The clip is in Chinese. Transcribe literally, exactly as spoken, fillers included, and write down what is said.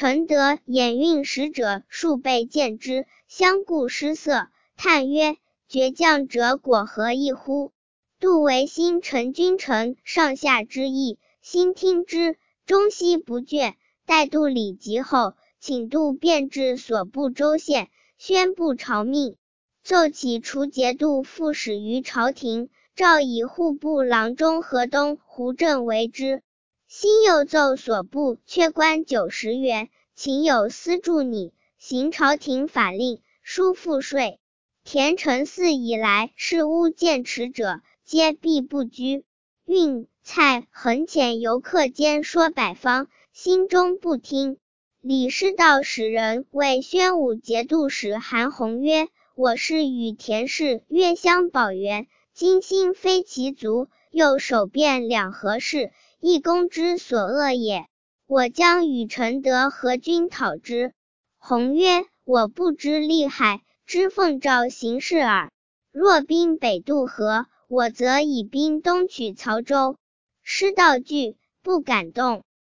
承德演运使者数倍见之，相顾失色，叹曰：倔强者果何异乎？杜维新陈君臣上下之意，心听之，终息不倦。待杜礼疾后，请杜变至所部州县，宣布朝命，奏起除节度副使于朝廷，诏以户部郎中河东胡正为之。新又奏所部缺官九十员，请有司助拟，行朝廷法令，输赋税。田承嗣以来，事屋见持者，皆必不居。运、蔡、横遣游客间说百方，心中不听。李师道使人谓宣武节度使韩弘曰：我是与田氏约相保元，今心非其族，又手辩两河氏，亦公之所恶也。我将与承德合军讨之。弘曰：我不知利害，知奉诏行事耳。若兵北渡河，我则以兵东取曹州。师道惧，不敢动。